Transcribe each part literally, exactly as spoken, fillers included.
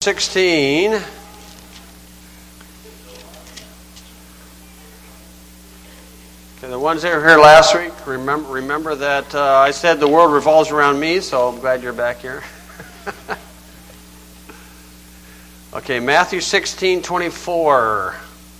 sixteen. Okay, the ones that were here last week, remember remember that uh, I said the world revolves around me, so I'm glad you're back here. Okay, Matthew sixteen twenty-four.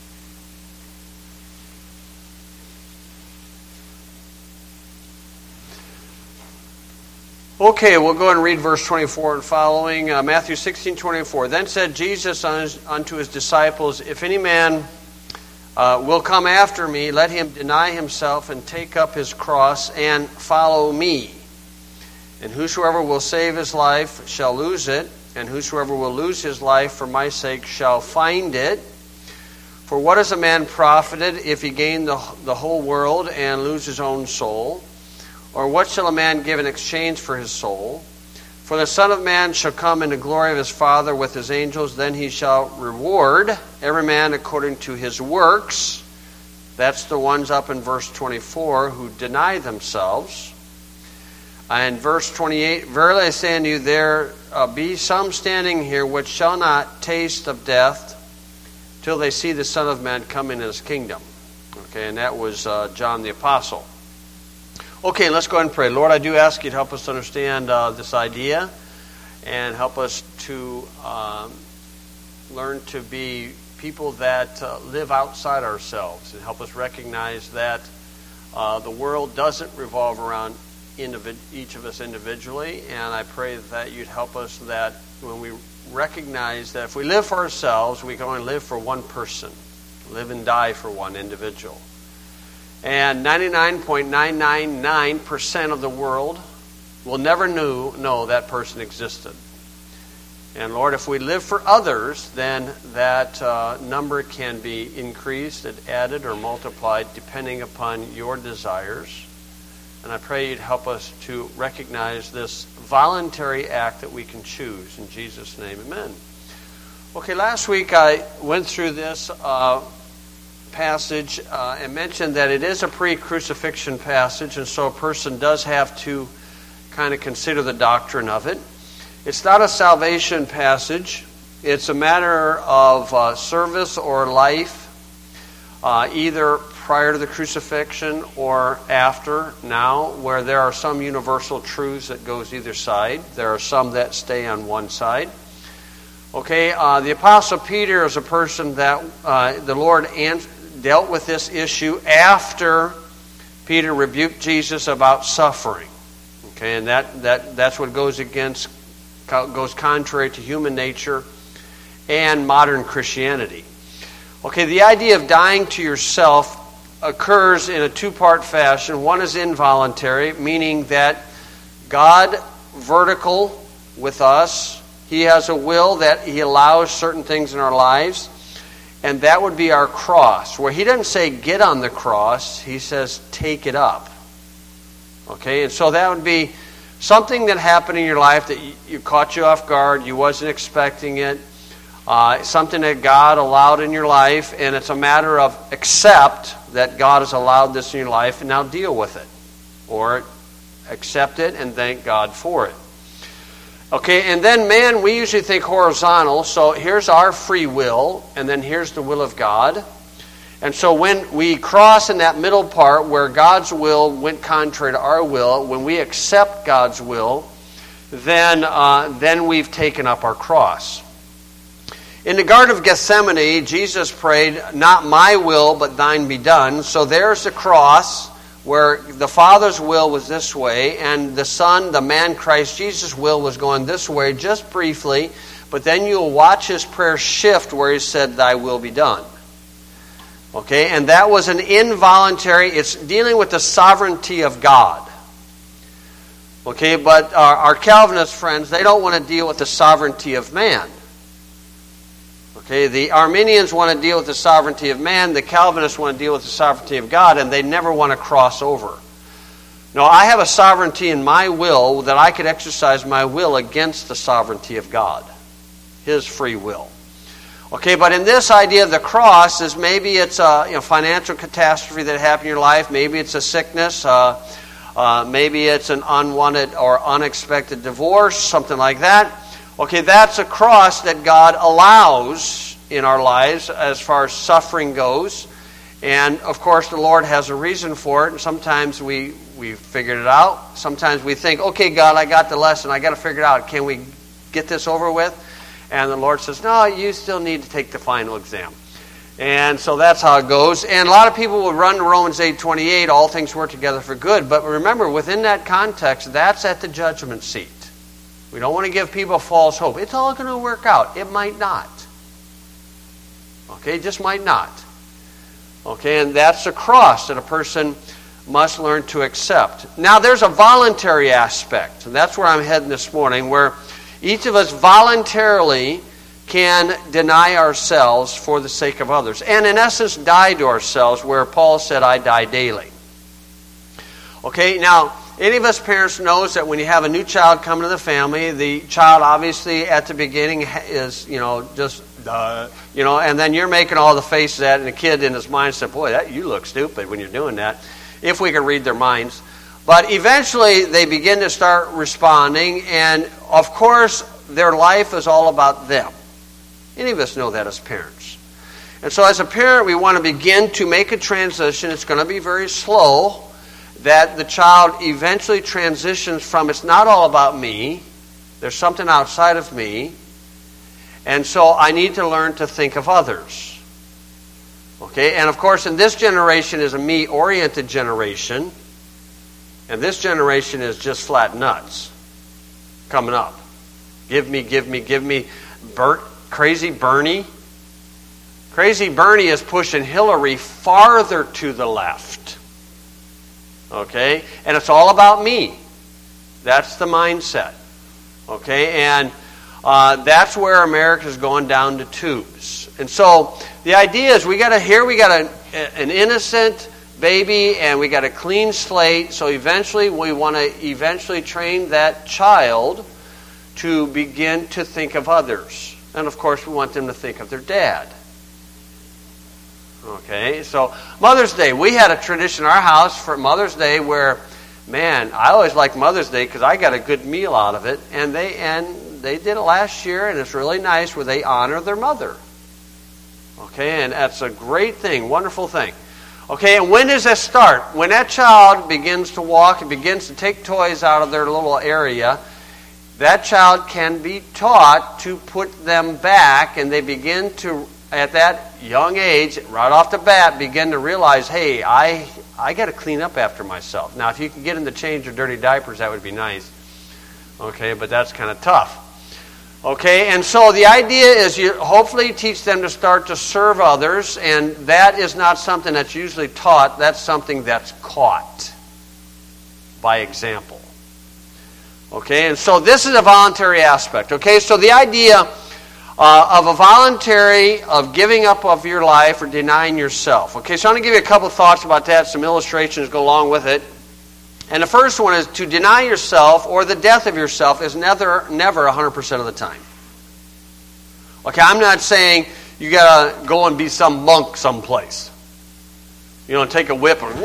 Okay, we'll go and read verse twenty-four and following. Uh, Matthew sixteen twenty-four. Then said Jesus unto his disciples, If any man uh, will come after me, let him deny himself and take up his cross and follow me. And whosoever will save his life shall lose it, and whosoever will lose his life for my sake shall find it. For what is a man profited if he gain the, the whole world and lose his own soul? Or what shall a man give in exchange for his soul? For the Son of Man shall come in the glory of his Father with his angels, then he shall reward every man according to his works. That's the ones up in verse twenty-four who deny themselves. And verse twenty-eight, Verily I say unto you, there uh, be some standing here which shall not taste of death till they see the Son of Man come in his kingdom. Okay, and that was uh, John the Apostle. Okay, let's go ahead and pray. Lord, I do ask you to help us to understand uh, this idea and help us to um, learn to be people that uh, live outside ourselves and help us recognize that uh, the world doesn't revolve around individ- each of us individually. And I pray that you'd help us that when we recognize that if we live for ourselves, we can only live for one person, live and die for one individual. And ninety-nine point nine nine nine percent of the world will never knew, know that person existed. And Lord, if we live for others, then that uh, number can be increased, added, or multiplied depending upon your desires. And I pray you'd help us to recognize this voluntary act that we can choose. In Jesus' name, amen. Okay, last week I went through this uh, passage uh, and mentioned that it is a pre-crucifixion passage, and so a person does have to kind of consider the doctrine of it. It's not a salvation passage. It's a matter of uh, service or life, uh, either prior to the crucifixion or after, now, where there are some universal truths that goes either side. There are some that stay on one side. Okay, uh, the Apostle Peter is a person that uh, the Lord answered, dealt with this issue after Peter rebuked Jesus about suffering. Okay, and that, that that's what goes against goes contrary to human nature and modern Christianity. Okay, the idea of dying to yourself occurs in a two-part fashion. One is involuntary, meaning that God, vertical with us, He has a will that He allows certain things in our lives. And that would be our cross, where He doesn't say get on the cross, He says take it up. Okay, and so that would be something that happened in your life that you, you caught you off guard, you wasn't expecting it, uh, something that God allowed in your life, and it's a matter of accept that God has allowed this in your life and now deal with it. Or accept it and thank God for it. Okay, and then man, we usually think horizontal, so here's our free will, and then here's the will of God. And so when we cross in that middle part where God's will went contrary to our will, when we accept God's will, then, uh, then we've taken up our cross. In the Garden of Gethsemane, Jesus prayed, not my will, but thine be done. So there's the cross, where the Father's will was this way, and the Son, the man Christ Jesus' will was going this way, just briefly, but then you'll watch his prayer shift where he said, thy will be done. Okay, and that was an involuntary, it's dealing with the sovereignty of God. Okay, but our, our Calvinist friends, they don't want to deal with the sovereignty of man. Okay, the Arminians want to deal with the sovereignty of man, the Calvinists want to deal with the sovereignty of God, and they never want to cross over. No, I have a sovereignty in my will that I could exercise my will against the sovereignty of God, His free will. Okay, but in this idea of the cross, is maybe it's a you know, financial catastrophe that happened in your life, maybe it's a sickness, uh, uh, maybe it's an unwanted or unexpected divorce, something like that. Okay, that's a cross that God allows in our lives as far as suffering goes. And, of course, the Lord has a reason for it. And sometimes we, we figured it out. Sometimes we think, okay, God, I got the lesson. I got to figure it out. Can we get this over with? And the Lord says, no, you still need to take the final exam. And so that's how it goes. And a lot of people will run to Romans eight twenty-eight, all things work together for good. But remember, within that context, that's at the judgment seat. We don't want to give people false hope. It's all going to work out. It might not. Okay, it just might not. Okay, and that's the cross that a person must learn to accept. Now, there's a voluntary aspect, and that's where I'm heading this morning, where each of us voluntarily can deny ourselves for the sake of others. And in essence, die to ourselves, where Paul said, I die daily. Okay, now, any of us parents knows that when you have a new child come to the family, the child obviously at the beginning is, you know, just, uh, you know, and then you're making all the faces at it, and the kid in his mind said, boy, that, you look stupid when you're doing that, if we could read their minds. But eventually they begin to start responding, and of course their life is all about them. Any of us know that as parents. And so as a parent, we want to begin to make a transition. It's going to be very slow, that the child eventually transitions from, it's not all about me, there's something outside of me, and so I need to learn to think of others. Okay, and of course in this generation is a me-oriented generation, and this generation is just flat nuts coming up. Give me, give me, give me. Bert, crazy Bernie. Crazy Bernie is pushing Hillary farther to the left. Okay? And it's all about me. That's the mindset. Okay? And uh, that's where America's going down the tubes. And so the idea is we got to here we got a, an innocent baby and we got a clean slate. So eventually we want to eventually train that child to begin to think of others. And of course we want them to think of their dad. Okay, so Mother's Day. We had a tradition in our house for Mother's Day where, man, I always liked Mother's Day because I got a good meal out of it. And they and they did it last year, and it's really nice where they honor their mother. Okay, and that's a great thing, wonderful thing. Okay, and when does that start? When that child begins to walk and begins to take toys out of their little area, that child can be taught to put them back, and they begin to, at that young age, right off the bat, begin to realize, hey, I I got to clean up after myself. Now, if you could get them to change their dirty diapers, that would be nice. Okay, but that's kind of tough. Okay, and so the idea is you hopefully teach them to start to serve others, and that is not something that's usually taught. That's something that's caught by example. Okay, and so this is a voluntary aspect. Okay, so the idea uh, of a voluntary of giving up of your life or denying yourself. Okay, so I'm going to give you a couple of thoughts about that. Some illustrations go along with it. And the first one is to deny yourself or the death of yourself is never, never one hundred percent of the time. Okay, I'm not saying you got to go and be some monk someplace. You know, take a whip and, you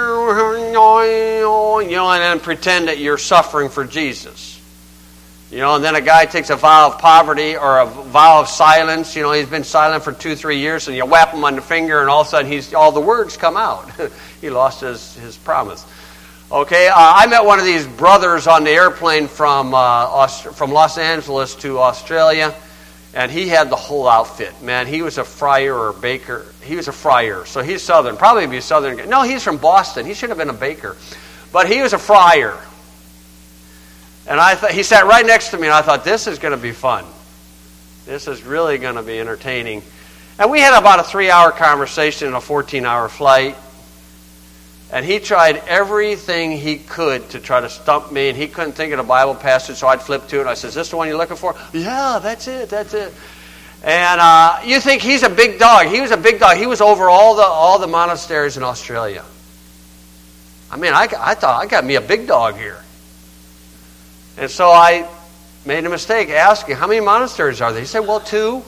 know, and then pretend that you're suffering for Jesus. You know, and then a guy takes a vow of poverty or a vow of silence. You know, he's been silent for two, three years, and you whap him on the finger, and all of a sudden he's all the words come out. He lost his, his promise. Okay, uh, I met one of these brothers on the airplane from uh, Aust- from Los Angeles to Australia, and he had the whole outfit. Man, he was a friar or a baker. He was a friar, so he's Southern. Probably be Southern. No, he's from Boston. He should have been a baker. But he was a friar. And I thought he sat right next to me, and I thought, this is going to be fun. This is really going to be entertaining. And we had about a three-hour conversation in a fourteen-hour flight. And he tried everything he could to try to stump me, and he couldn't think of the Bible passage, so I'd flip to it, and I said, is this the one you're looking for? Yeah, that's it, that's it. And uh, you think he's a big dog. He was a big dog. He was over all the all the monasteries in Australia. I mean, I, I thought, I got me a big dog here. And so I made a mistake asking, how many monasteries are there? He said, well, two.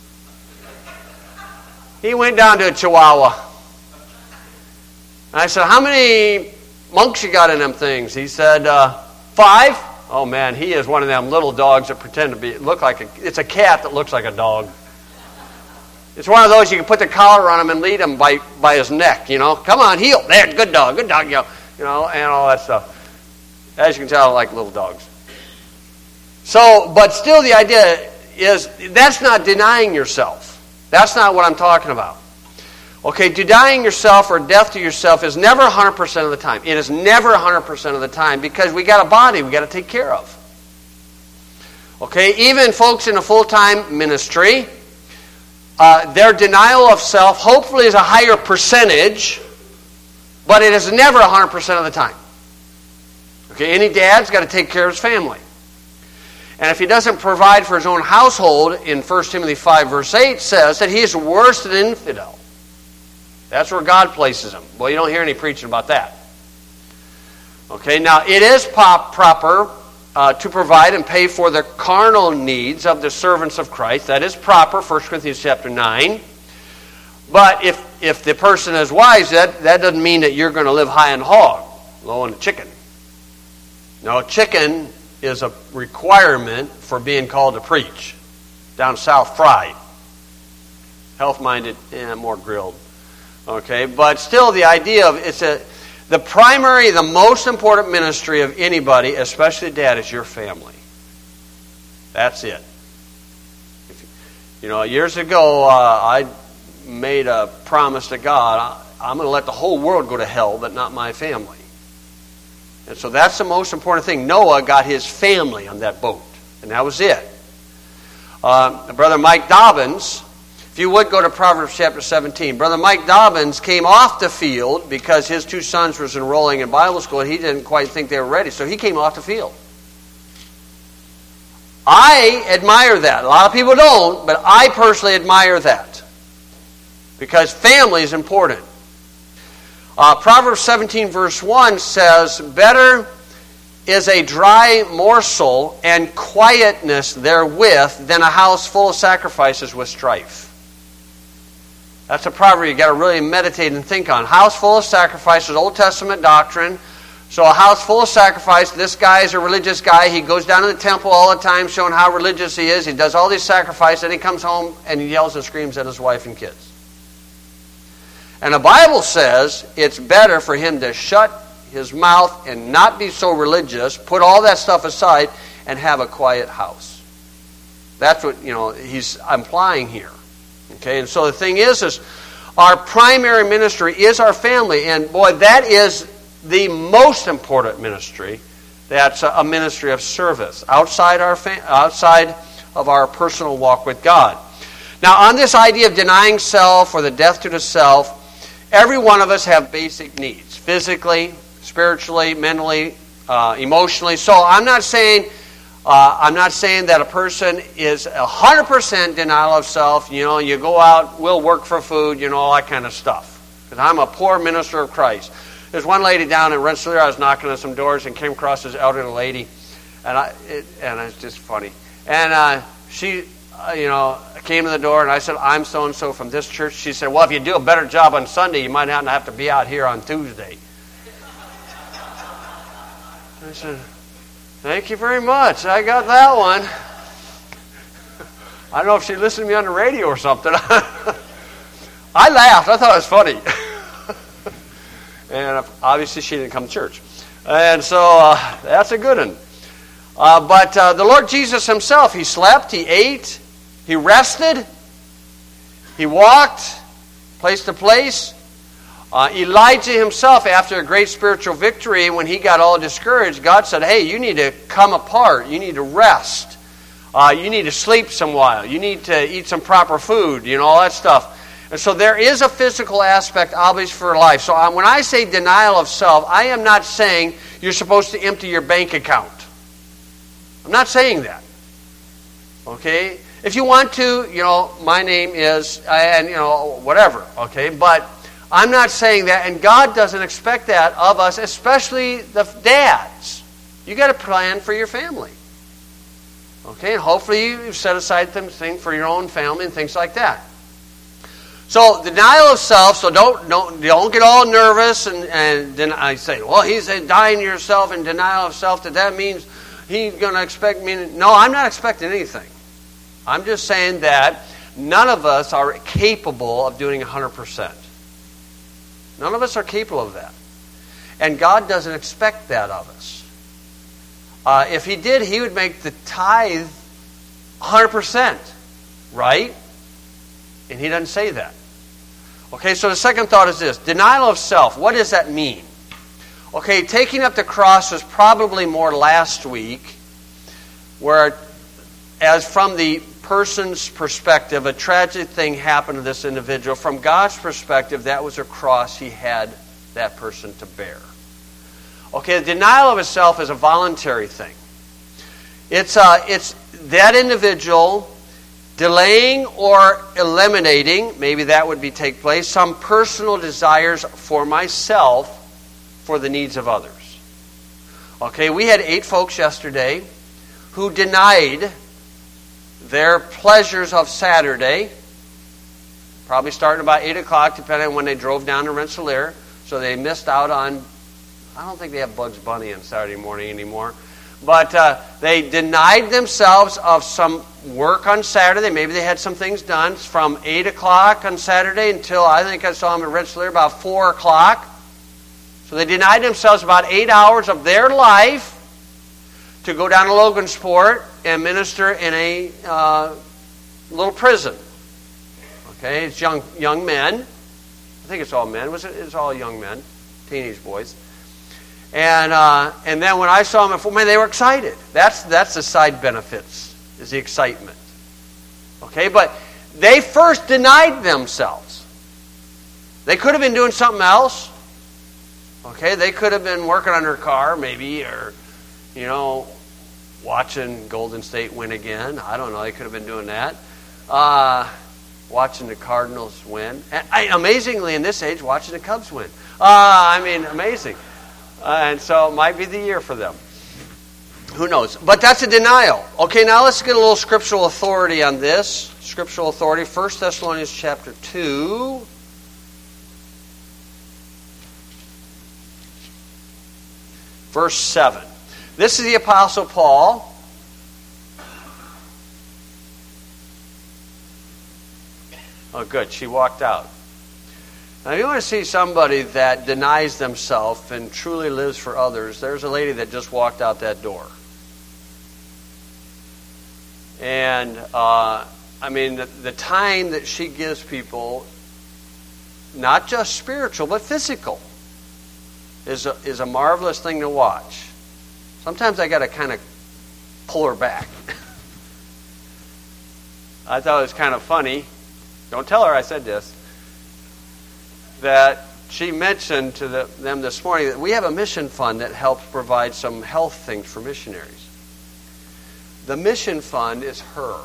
He went down to a Chihuahua. And I said, how many monks you got in them things? He said, uh, five. Oh man, he is one of them little dogs that pretend to be, look like a, it's a cat that looks like a dog. It's one of those you can put the collar on him and lead him by, by his neck, you know. Come on, heel. There, good dog, good dog, you know, you know, and all that stuff. As you can tell, I like little dogs. So, but still the idea is, that's not denying yourself. That's not what I'm talking about. Okay, denying yourself or death to yourself is never one hundred percent of the time. It is never one hundred percent of the time because we got a body we got to take care of. Okay, even folks in a full-time ministry, uh, their denial of self hopefully is a higher percentage, but it is never one hundred percent of the time. Okay, any dad's got to take care of his family. And if he doesn't provide for his own household, in First Timothy five, verse eight, says that he is worse than an infidel. That's where God places him. Well, you don't hear any preaching about that. Okay, now it is pop, proper uh, to provide and pay for the carnal needs of the servants of Christ. That is proper, First Corinthians chapter nine. But if, if the person is wise, that, that doesn't mean that you're going to live high and hog, low on the chicken. No, chicken is a requirement for being called to preach. Down south, fried. Health-minded, eh, more grilled. Okay, but still the idea of it's a the primary, the most important ministry of anybody, especially dad, is your family. That's it. If, you know, years ago, uh, I made a promise to God, I'm going to let the whole world go to hell, but not my family. And so that's the most important thing. Noah got his family on that boat, and that was it. Uh, Brother Mike Dobbins, if you would go to Proverbs chapter seventeen, Brother Mike Dobbins came off the field because his two sons was enrolling in Bible school, and he didn't quite think they were ready, so he came off the field. I admire that. A lot of people don't, but I personally admire that because family is important. Uh, Proverbs seventeen verse one says, better is a dry morsel and quietness therewith than a house full of sacrifices with strife. That's a proverb you got to really meditate and think on. House full of sacrifices, Old Testament doctrine. So a house full of sacrifice, this guy is a religious guy. He goes down to the temple all the time showing how religious he is. He does all these sacrifices, and he comes home and he yells and screams at his wife and kids. And the Bible says it's better for him to shut his mouth and not be so religious, put all that stuff aside, and have a quiet house. That's what, you know, he's implying here. Okay, and so the thing is, is our primary ministry is our family. And boy, that is the most important ministry. That's a ministry of service outside our fam- outside of our personal walk with God. Now, on this idea of denying self or the death to the self, every one of us have basic needs, physically, spiritually, mentally, uh, emotionally. So I'm not saying uh, I'm not saying that a person is one hundred percent denial of self. You know, you go out, we'll work for food, you know, all that kind of stuff. Because I'm a poor minister of Christ. There's one lady down in Rensselaer. I was knocking on some doors and came across this elderly lady, and I it, and it's just funny. And uh, she, uh, you know, came to the door, and I said, I'm so-and-so from this church. She said, well, if you do a better job on Sunday, you might not have to be out here on Tuesday. I said, thank you very much. I got that one. I don't know if she listened to me on the radio or something. I laughed. I thought it was funny. And obviously she didn't come to church. And so uh, that's a good one. Uh, but uh, the Lord Jesus himself, he slept, he ate, he rested, he walked place to place. Uh, Elijah himself, after a great spiritual victory, when he got all discouraged, God said, hey, you need to come apart. You need to rest. Uh, you need to sleep some while. You need to eat some proper food, you know, all that stuff. And so there is a physical aspect, obvious, for life. So um, when I say denial of self, I am not saying you're supposed to empty your bank account. I'm not saying that. Okay? If you want to, you know, my name is, and, you know, whatever. Okay? But I'm not saying that, and God doesn't expect that of us, especially the dads. You got to plan for your family. Okay? And hopefully you've set aside things for your own family and things like that. So, denial of self, so don't don't, don't get all nervous and, and then I say, well, he's dying to yourself and denial of self, that that means He's going to expect me to... No, I'm not expecting anything. I'm just saying that none of us are capable of doing one hundred percent. None of us are capable of that. And God doesn't expect that of us. Uh, if He did, He would make the tithe one hundred percent. Right? And He doesn't say that. Okay, so the second thought is this. Denial of self. What does that mean? Okay, taking up the cross was probably more last week, where as from the person's perspective, a tragic thing happened to this individual. From God's perspective, that was a cross He had that person to bear. Okay, the denial of himself is a voluntary thing. It's uh, it's that individual delaying or eliminating, maybe that would be take place, some personal desires for myself for the needs of others. Okay, we had eight folks yesterday who denied their pleasures of Saturday, probably starting about eight o'clock, depending on when they drove down to Rensselaer. So they missed out on, I don't think they have Bugs Bunny on Saturday morning anymore. But uh, they denied themselves of some work on Saturday. Maybe they had some things done from eight o'clock on Saturday until I think I saw them at Rensselaer about four o'clock. So they denied themselves about eight hours of their life to go down to Logansport and minister in a uh, little prison. Okay, it's young young men. I think it's all men. Was it? It's all young men, teenage boys. And uh, and then when I saw them at man, they were excited. That's that's the side benefits, is the excitement. Okay, but they first denied themselves. They could have been doing something else. Okay, they could have been working on their car, maybe, or you know, watching Golden State win again. I don't know. They could have been doing that. Uh, watching the Cardinals win. And, I, amazingly, in this age, watching the Cubs win. Uh, I mean, amazing. Uh, and so it might be the year for them. Who knows? But that's a denial. Okay, now let's get a little scriptural authority on this. Scriptural authority, First Thessalonians chapter two. Verse seven. This is the Apostle Paul. Oh, good. She walked out. Now, if you want to see somebody that denies themselves and truly lives for others, there's a lady that just walked out that door. And, uh, I mean, the, the time that she gives people, not just spiritual, but physical, is a, is a marvelous thing to watch. Sometimes I got to kind of pull her back. I thought it was kind of funny. Don't tell her I said this. That she mentioned to the, them this morning that we have a mission fund that helps provide some health things for missionaries. The mission fund is her.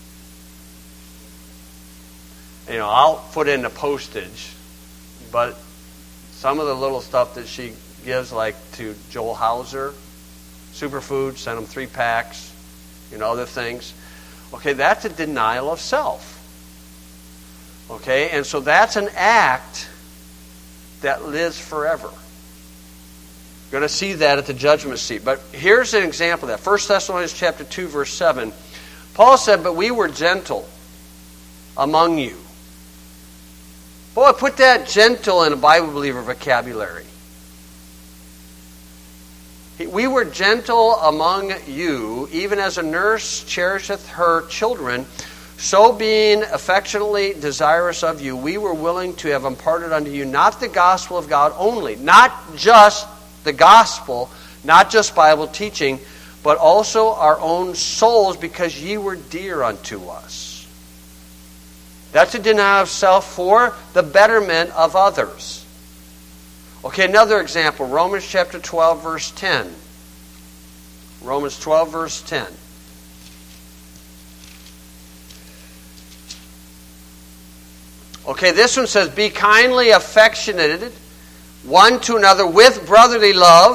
You know, I'll put in the postage, but some of the little stuff that she gives, like to Joel Hauser, Superfood, send them three packs, you know, other things. Okay, that's a denial of self. Okay, and so that's an act that lives forever. You're going to see that at the judgment seat. But here's an example of that. First Thessalonians chapter two, verse seven. Paul said, "But we were gentle among you." Boy, put that gentle in a Bible believer vocabulary. We were gentle among you, even as a nurse cherisheth her children, so being affectionately desirous of you, we were willing to have imparted unto you not the gospel of God only, not just the gospel, not just Bible teaching, but also our own souls, because ye were dear unto us. That's a denial of self for the betterment of others. Okay, another example, Romans chapter twelve, verse ten. Romans twelve, verse ten. Okay, this one says, "Be kindly affectionate one to another with brotherly love,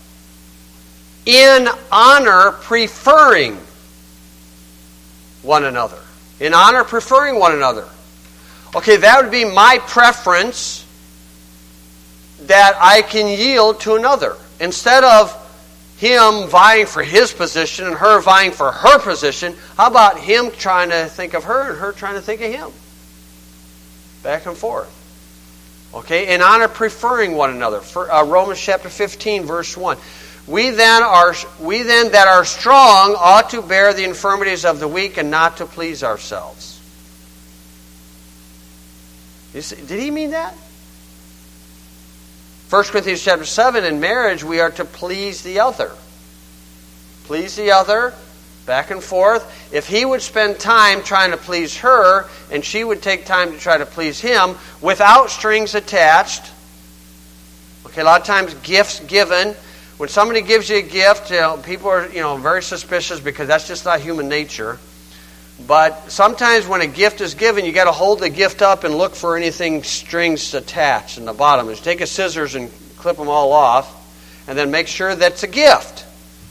in honor preferring one another." In honor preferring one another. Okay, that would be my preference that I can yield to another. Instead of him vying for his position and her vying for her position. How about him trying to think of her and her trying to think of him? Back and forth. Okay, in honor preferring one another. For, uh, Romans chapter fifteen, verse one. We then are we then that are strong ought to bear the infirmities of the weak and not to please ourselves. You see, did he mean that? First Corinthians chapter seven, in marriage we are to please the other. Please the other, back and forth. If he would spend time trying to please her, and she would take time to try to please him, without strings attached. Okay, a lot of times gifts given. When somebody gives you a gift, you know, people are you know very suspicious because that's just not human nature. But sometimes when a gift is given, you got to hold the gift up and look for anything strings attached in the bottom. Just take a scissors and clip them all off, and then make sure that's a gift.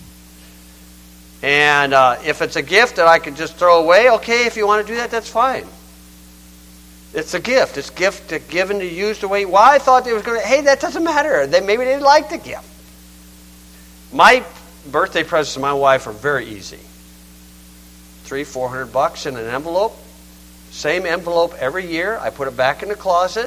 And uh, if it's a gift that I could just throw away, okay, if you want to do that, that's fine. It's a gift. It's a gift given to use the way. Well, I thought they was going to. Hey, that doesn't matter. They maybe they didn't like the gift. My birthday presents to my wife are very easy. Three, four hundred bucks in an envelope. Same envelope every year. I put it back in the closet.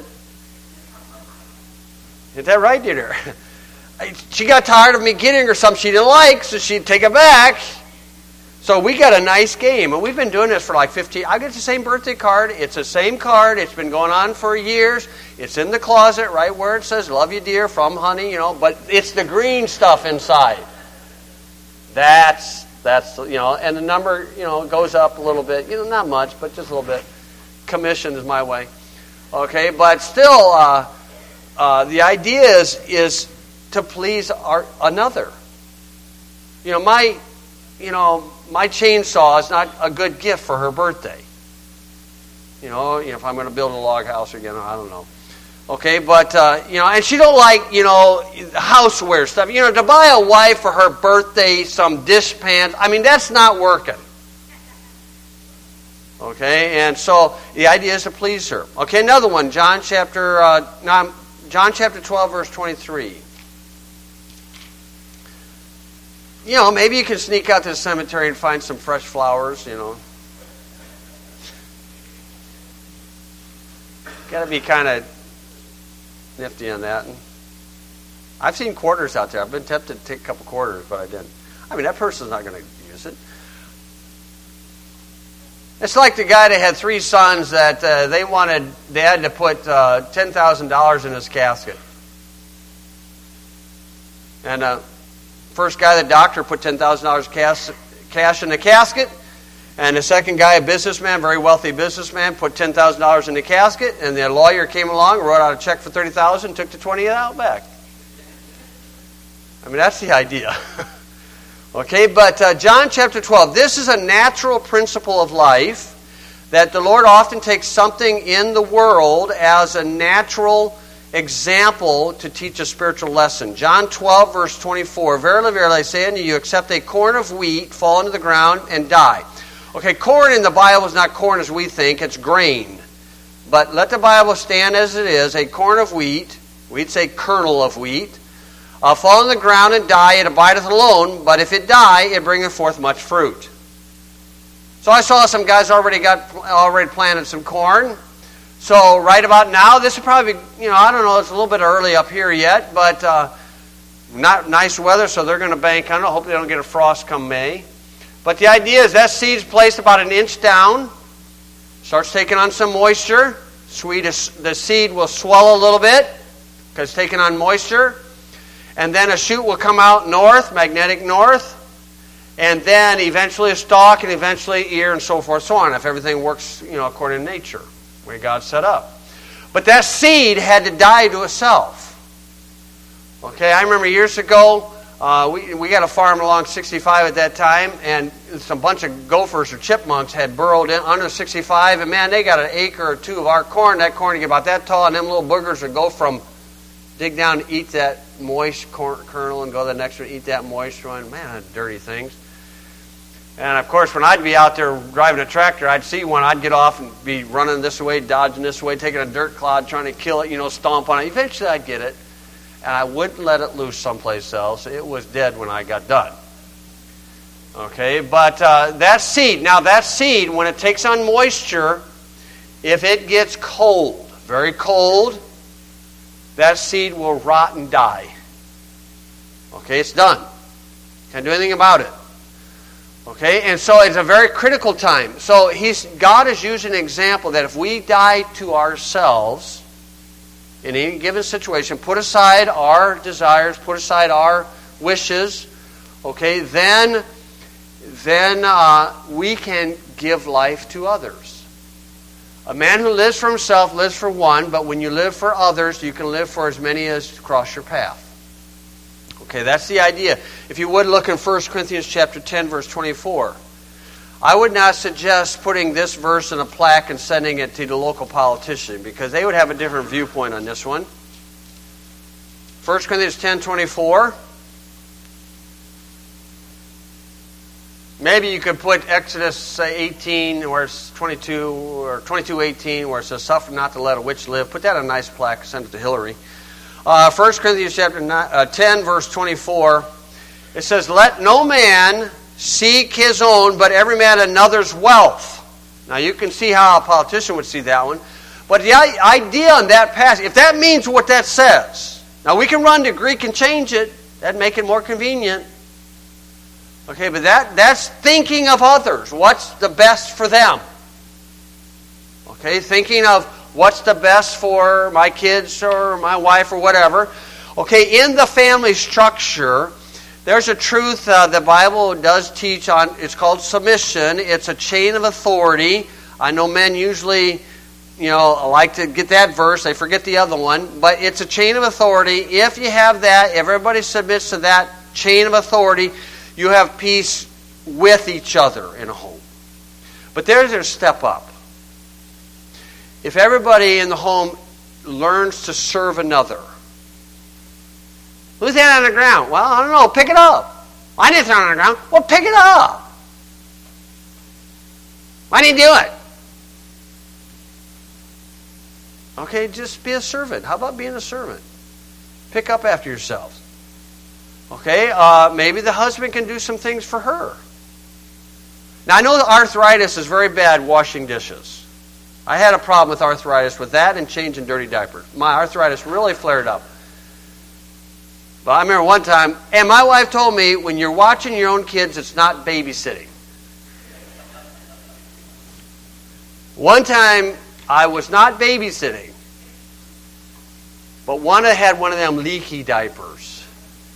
Is that right, dear? She got tired of me getting her something she didn't like, so she'd take it back. So we got a nice game, and we've been doing this for like fifteen. I get the same birthday card. It's the same card. It's been going on for years. It's in the closet, right where it says "Love you, dear," from Honey, you know. But it's the green stuff inside. That's that's you know, and the number you know goes up a little bit. You know, not much, but just a little bit. Commission is my way. Okay, but still, uh, uh, the idea is is to please our another. You know, my you know. My chainsaw is not a good gift for her birthday. You know, you know if I'm going to build a log house again, I don't know. Okay, but, uh, you know, and she don't like, you know, houseware stuff. You know, to buy a wife for her birthday some dish pans, I mean, that's not working. Okay, and so the idea is to please her. Okay, another one, John chapter, uh, John chapter twelve, verse twenty-three. You know, maybe you can sneak out to the cemetery and find some fresh flowers, you know. Got to be kind of nifty on that. And I've seen quarters out there. I've been tempted to take a couple quarters, but I didn't. I mean, that person's not going to use it. It's like the guy that had three sons that uh, they wanted, they had to put uh, ten thousand dollars in his casket. And, uh, First guy, the doctor, put ten thousand dollars cash, cash in the casket. And the second guy, a businessman, very wealthy businessman, put ten thousand dollars in the casket. And the lawyer came along, wrote out a check for thirty thousand dollars, took the twenty thousand dollars out back. I mean, that's the idea. Okay, but uh, John chapter twelve, this is a natural principle of life that the Lord often takes something in the world as a natural example to teach a spiritual lesson. John twelve, verse twenty-four. Verily, verily, I say unto you, except a corn of wheat fall into the ground and die. Okay, corn in the Bible is not corn as we think, it's grain. But let the Bible stand as it is. A corn of wheat, we'd say kernel of wheat, uh, fall in the ground and die, it abideth alone, but if it die, it bringeth forth much fruit. So I saw some guys already got already planted some corn. So right about now, this is probably, you know, I don't know, it's a little bit early up here yet, but uh, not nice weather, so they're going to bank on it. Hope they don't get a frost come May. But the idea is that seed's placed about an inch down, starts taking on some moisture. Sweet, the seed will swell a little bit because it's taking on moisture. And then a shoot will come out north, magnetic north, and then eventually a stalk, and eventually ear, and so forth, so on, if everything works, you know, according to nature. Way God set up. But that seed had to die to itself. Okay, I remember years ago, uh, we we got a farm along sixty-five at that time, and some bunch of gophers or chipmunks had burrowed in under sixty-five, and man, they got an acre or two of our corn. That corn would get about that tall, and them little boogers would go from, dig down and eat that moist corn kernel and go to the next one, eat that moist one. Man, dirty things. And, of course, when I'd be out there driving a tractor, I'd see one. I'd get off and be running this way, dodging this way, taking a dirt clod, trying to kill it, you know, stomp on it. Eventually, I'd get it. and I wouldn't let it loose someplace else. It was dead when I got done. Okay, but uh, that seed, now that seed, when it takes on moisture, if it gets cold, very cold, that seed will rot and die. Okay, it's done. Can't do anything about it. Okay, and so it's a very critical time. So he's God is using an example that if we die to ourselves in any given situation, put aside our desires, put aside our wishes, okay, then, then uh, we can give life to others. A man who lives for himself lives for one, but when you live for others, you can live for as many as cross your path. Okay, that's the idea. If you would look in First Corinthians chapter ten, verse twenty-four. I would not suggest putting this verse in a plaque and sending it to the local politician, because they would have a different viewpoint on this one. First Corinthians ten, twenty-four. Maybe you could put Exodus say eighteen, where it's twenty-two, or twenty-two eighteen, where it says, "Suffer not to let a witch live." Put that on a nice plaque, send it to Hillary. Uh, First Corinthians chapter nine, uh, ten, verse twenty-four, it says, "Let no man seek his own, but every man another's wealth." Now you can see how a politician would see that one. But the idea on that passage, if that means what that says, now we can run to Greek and change it. That'd make it more convenient. Okay, but that, that's thinking of others. What's the best for them? Okay, thinking of what's the best for my kids or my wife or whatever. Okay, in the family structure, there's a truth uh, the Bible does teach on. It's called submission. It's a chain of authority. I know men usually, you know, like to get that verse. They forget the other one. But it's a chain of authority. If you have that, everybody submits to that chain of authority, you have peace with each other in a home. But there's a step up. If everybody in the home learns to serve another. Who's that on the ground? Well, I don't know. Pick it up. I didn't throw it on the ground. Well, pick it up. Why didn't you do it? Okay, just be a servant. How about being a servant? Pick up after yourselves. Okay, uh, maybe the husband can do some things for her. Now, I know that arthritis is very bad washing dishes. I had a problem with arthritis with that and changing dirty diapers. My arthritis really flared up. But I remember one time, and my wife told me, when you're watching your own kids, it's not babysitting. One time, I was not babysitting, but one had one of them leaky diapers.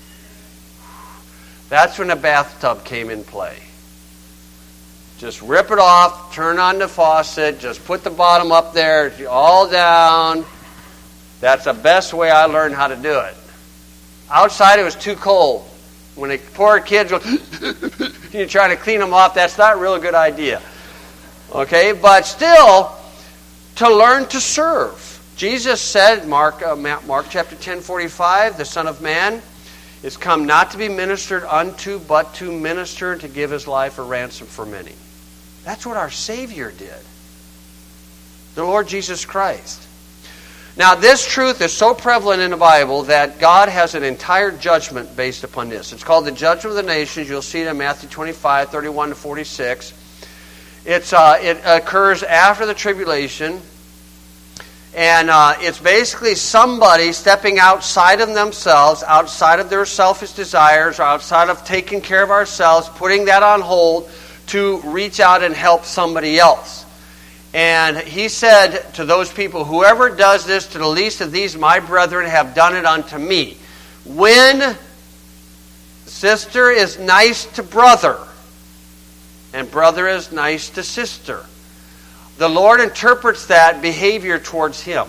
That's when the bathtub came in play. Just rip it off, turn on the faucet, just put the bottom up there, all down. That's the best way I learned how to do it. Outside it was too cold. When the poor kids go, you try to clean them off, that's not a real good idea. Okay, but still, to learn to serve. Jesus said, Mark, uh, Mark chapter ten, forty-five, the Son of Man is come not to be ministered unto, but to minister and to give his life a ransom for many. That's what our Savior did. The Lord Jesus Christ. Now, this truth is so prevalent in the Bible that God has an entire judgment based upon this. It's called the judgment of the nations. You'll see it in Matthew twenty-five, thirty-one to forty-six. It's, uh, it occurs after the tribulation. And uh, it's basically somebody stepping outside of themselves, outside of their selfish desires, or outside of taking care of ourselves, putting that on hold to reach out and help somebody else. And he said to those people, whoever does this to the least of these, my brethren, have done it unto me. When sister is nice to brother, and brother is nice to sister, the Lord interprets that behavior towards him.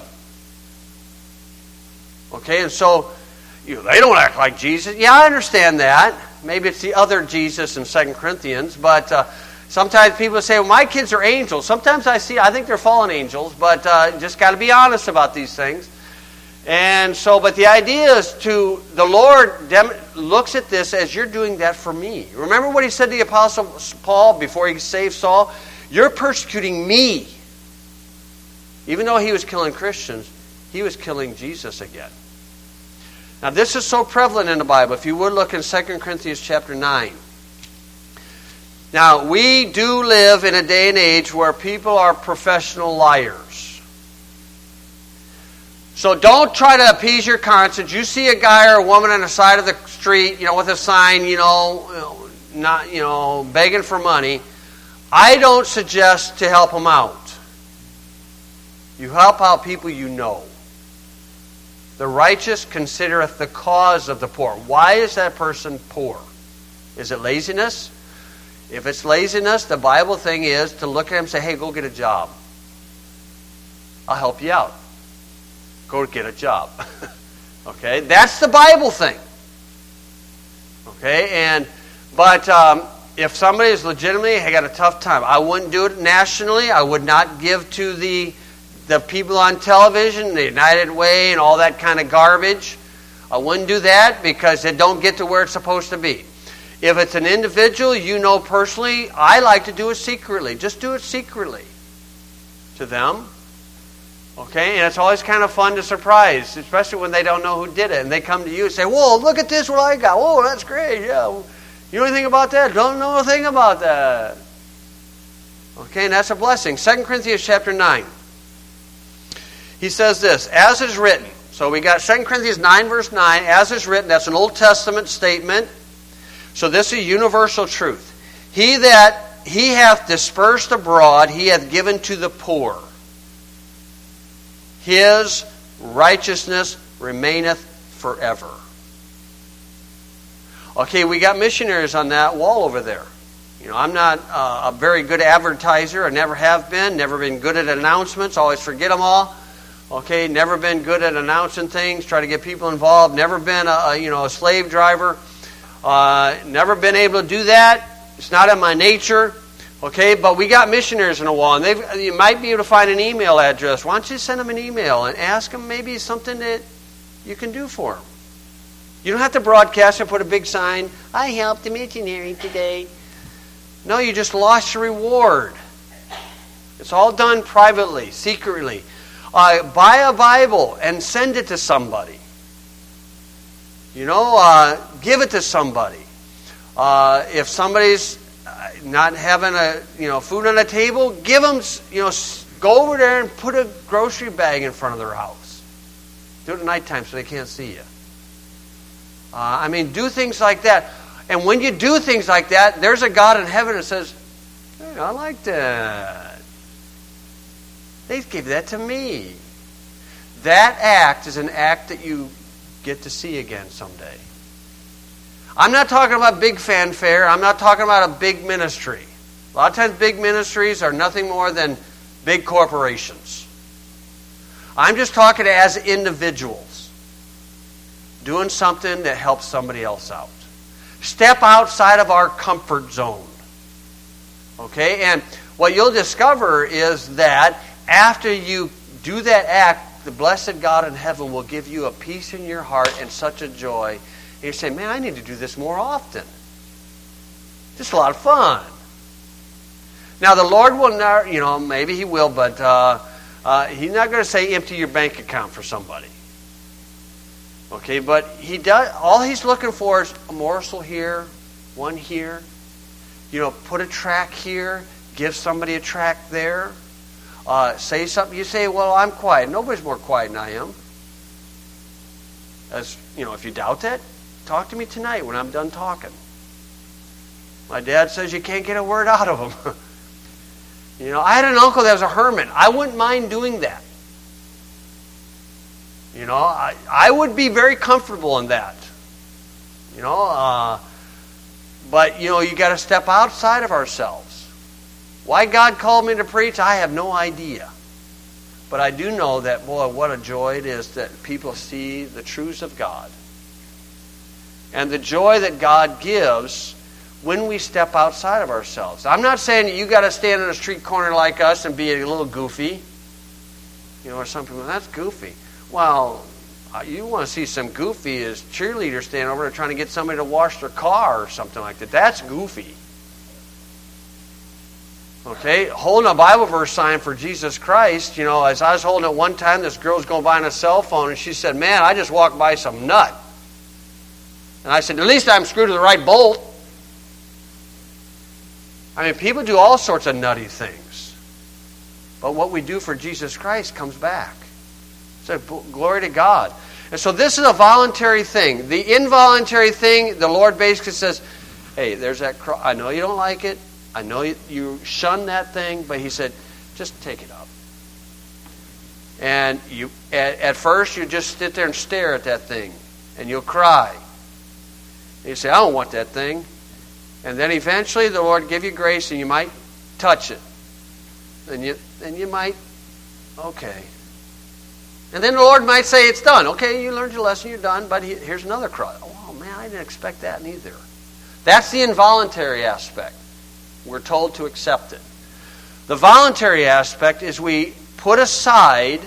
Okay, and so you know, they don't act like Jesus. Yeah, I understand that. Maybe it's the other Jesus in Second Corinthians, but uh, sometimes people say, well, my kids are angels. Sometimes I see, I think they're fallen angels, but uh, just got to be honest about these things. And so, but the idea is to, the Lord dem- looks at this as you're doing that for me. Remember what he said to the Apostle Paul before he saved Saul? You're persecuting me. Even though he was killing Christians, he was killing Jesus again. Now, this is so prevalent in the Bible. If you would look in Second Corinthians chapter nine. Now, we do live in a day and age where people are professional liars. So don't try to appease your conscience. You see a guy or a woman on the side of the street, you know, with a sign, you know, not, you know, begging for money. I don't suggest to help them out. You help out people you know. The righteous considereth the cause of the poor. Why is that person poor? Is it laziness? If it's laziness, the Bible thing is to look at him and say, hey, go get a job. I'll help you out. Go get a job. Okay? That's the Bible thing. Okay? And but um, if somebody is legitimately I got a tough time, I wouldn't do it nationally. I would not give to the the people on television, the United Way and all that kind of garbage. I wouldn't do that because it don't get to where it's supposed to be. If it's an individual you know personally, I like to do it secretly. Just do it secretly to them. Okay? And it's always kind of fun to surprise, especially when they don't know who did it. And they come to you and say, whoa, look at this, what I got. Whoa, that's great. Yeah. You know anything about that? Don't know anything about that. Okay, and that's a blessing. Second Corinthians chapter nine. He says this, as is written. So we got Second Corinthians nine, verse nine. As is written, that's an Old Testament statement. So this is universal truth. He that he hath dispersed abroad, he hath given to the poor. His righteousness remaineth forever. Okay, we got missionaries on that wall over there. You know, I'm not uh, a very good advertiser. I never have been. Never been good at announcements. Always forget them all. Okay, never been good at announcing things. Try to get people involved. Never been a, a you know a slave driver. Uh, never been able to do that. It's not in my nature. Okay, but we got missionaries on the wall, and they you might be able to find an email address. Why don't you send them an email and ask them maybe something that you can do for them? You don't have to broadcast and put a big sign, I helped a missionary today. No, you just lost your reward. It's all done privately, secretly. Uh, buy a Bible and send it to somebody. You know, uh, give it to somebody. Uh, if somebody's not having a you know food on the table, give them you know go over there and put a grocery bag in front of their house. Do it at nighttime so they can't see you. Uh, I mean, do things like that. And when you do things like that, there's a God in heaven that says, hey, I like that. They gave that to me. That act is an act that you get to see again someday. I'm not talking about big fanfare. I'm not talking about a big ministry. A lot of times big ministries are nothing more than big corporations. I'm just talking as individuals. Doing something that helps somebody else out. Step outside of our comfort zone. Okay? And what you'll discover is that after you do that act, the blessed God in heaven will give you a peace in your heart and such a joy. And you say, man, I need to do this more often. Just a lot of fun. Now, the Lord will not, you know, maybe He will, but uh, uh, He's not going to say empty your bank account for somebody. Okay, but He does. All He's looking for is a morsel here, one here. You know, put a tract here, give somebody a tract there. Uh, say something. You say, well, I'm quiet. Nobody's more quiet than I am. As you know, if you doubt that, talk to me tonight when I'm done talking. My dad says you can't get a word out of him. You know, I had an uncle that was a hermit. I wouldn't mind doing that. You know, I, I would be very comfortable in that. You know, uh, but, you know, you got to step outside of ourselves. Why God called me to preach, I have no idea. But I do know that, boy, what a joy it is that people see the truths of God. And the joy that God gives when we step outside of ourselves. I'm not saying that you got to stand in a street corner like us and be a little goofy. You know, or some people, that's goofy. Well, you want to see some goofy as cheerleaders standing over there trying to get somebody to wash their car or something like that. That's goofy. Okay, holding a Bible verse sign for Jesus Christ, you know, as I was holding it one time, this girl was going by on a cell phone and she said, man, I just walked by some nut. And I said, at least I'm screwed to the right bolt. I mean, people do all sorts of nutty things. But what we do for Jesus Christ comes back. So glory to God. And so this is a voluntary thing. The involuntary thing, the Lord basically says, hey, there's that cross. I know you don't like it. I know you, you shun that thing. But he said, just take it up. And you, at, at first, you just sit there and stare at that thing. And you'll cry. And you say, I don't want that thing. And then eventually the Lord give you grace and you might touch it. And you, and you might, okay. And then the Lord might say, it's done. Okay, you learned your lesson, you're done, but he, here's another cross. Oh, man, I didn't expect that neither. That's the involuntary aspect. We're told to accept it. The voluntary aspect is we put aside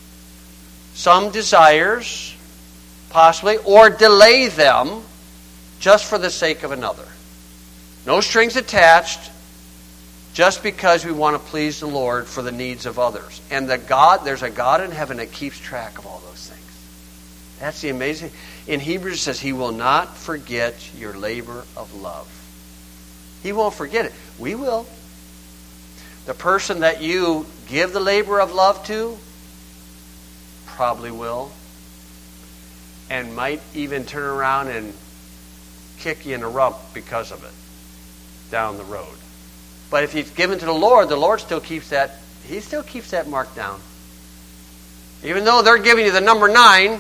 some desires, possibly, or delay them just for the sake of another. No strings attached, just because we want to please the Lord for the needs of others. And the God, there's a God in heaven that keeps track of all those things. That's the amazing. In Hebrews it says, He will not forget your labor of love. He won't forget it. We will. The person that you give the labor of love to probably will. And might even turn around and kick you in the rump because of it down the road. But if you've given to the Lord, the Lord still keeps that, He still keeps that mark down. Even though they're giving you the number nine,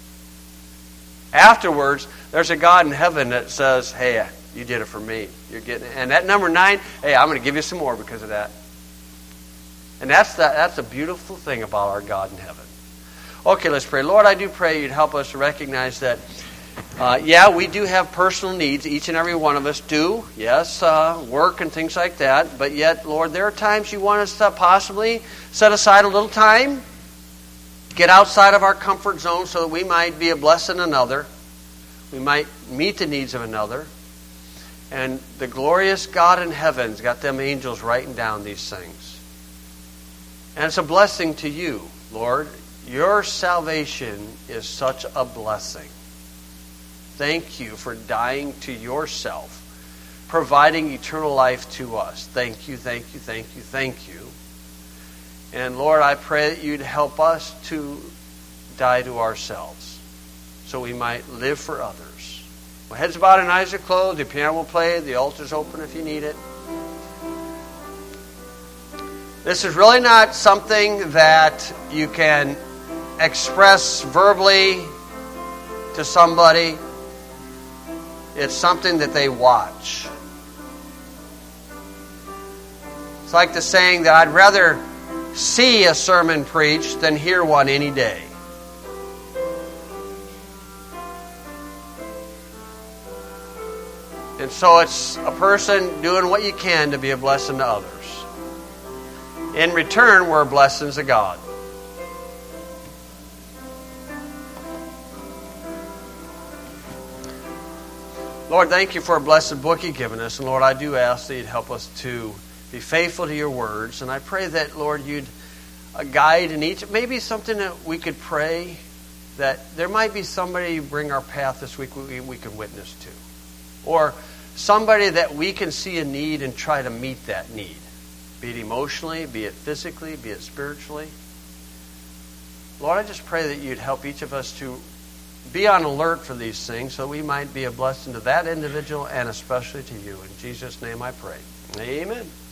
afterwards, there's a God in heaven that says, hey, you did it for me. You're getting it. And that number nine, hey, I'm going to give you some more because of that. And that's the, that's a beautiful thing about our God in heaven. Okay, let's pray. Lord, I do pray you'd help us to recognize that Uh, yeah, we do have personal needs. Each and every one of us do. Yes, uh, work and things like that. But yet, Lord, there are times you want us to possibly set aside a little time, get outside of our comfort zone so that we might be a blessing to another. We might meet the needs of another. And the glorious God in heaven's got them angels writing down these things. And it's a blessing to you, Lord. Your salvation is such a blessing. Thank you for dying to yourself, providing eternal life to us. Thank you, thank you, thank you, thank you. And Lord, I pray that you'd help us to die to ourselves so we might live for others. My head's bowed and eyes are closed. The piano will play. The altar's open if you need it. This is really not something that you can express verbally to somebody. It's something that they watch. It's like the saying that I'd rather see a sermon preached than hear one any day. And so it's a person doing what you can to be a blessing to others. In return, we're blessings of God. Lord, thank you for a blessed book you've given us. And Lord, I do ask that you'd help us to be faithful to your words. And I pray that, Lord, you'd guide in each. Maybe something that we could pray that there might be somebody you bring our path this week we, we can witness to. Or somebody that we can see a need and try to meet that need. Be it emotionally, be it physically, be it spiritually. Lord, I just pray that you'd help each of us to be on alert for these things so we might be a blessing to that individual and especially to you. In Jesus' name I pray. Amen.